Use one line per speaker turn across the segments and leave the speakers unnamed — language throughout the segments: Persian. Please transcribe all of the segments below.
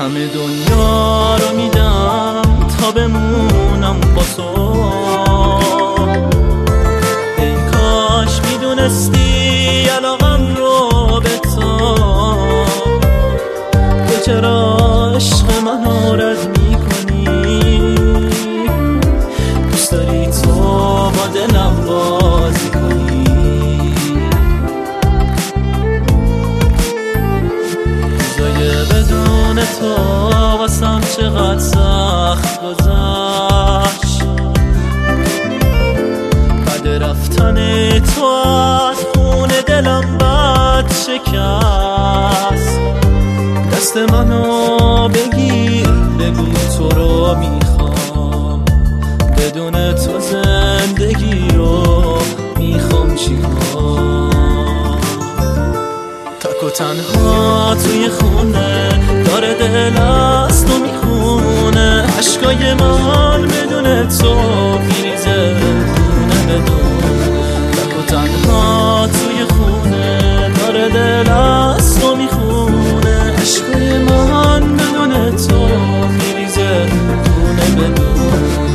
همه دنیا رو میدم تا بمونم با تو. ای کاش میدونستی علاقم رو به تو چرا عشق منو رد میکنی. دوست داری تو با دلم بازی کنی. روزای بدون تو واسم چقدر سخت گذشت. بعد رفتن تو از خون دلم بد شکست. دست منو بگیر بگو تو رو میخوام. بدون تو زندگی رو میخوام چیکار. تک و تنها توی خونه داره دل از تو میخونه. عشقای من بدون تو میریزه دونه به دونه. تک و تنها توی خونه داره دل از تو میخونه. عشقای من بدون تو میریزه دونه به دونه.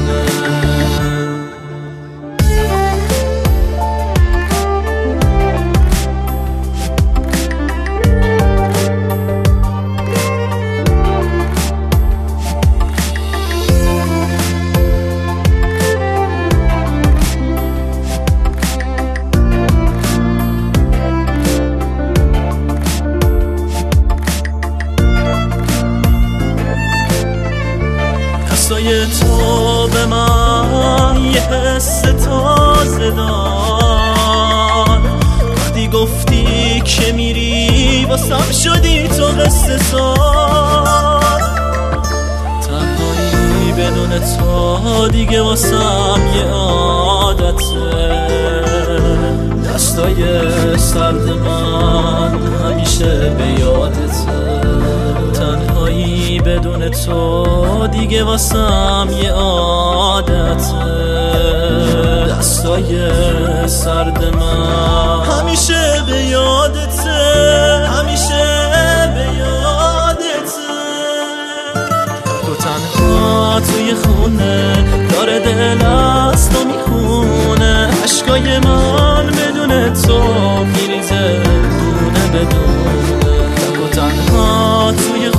دستای تو به من یه حس تازه داد. وقتی گفتی که میری واسم شدی تو قصه ساز. تنهایی بدون تو دیگه واسم یه عادته. دستای سرد من همیشه به یادته. تنهایی بدون تو دیگه واسم یه عادته. دستای سرد من همیشه به یادته. همیشه به یادته. تک و تنها توی خونه داره دل از تو میخونه. عشقای من بدون تو میریزه دونه به دونه. تک و تنها توی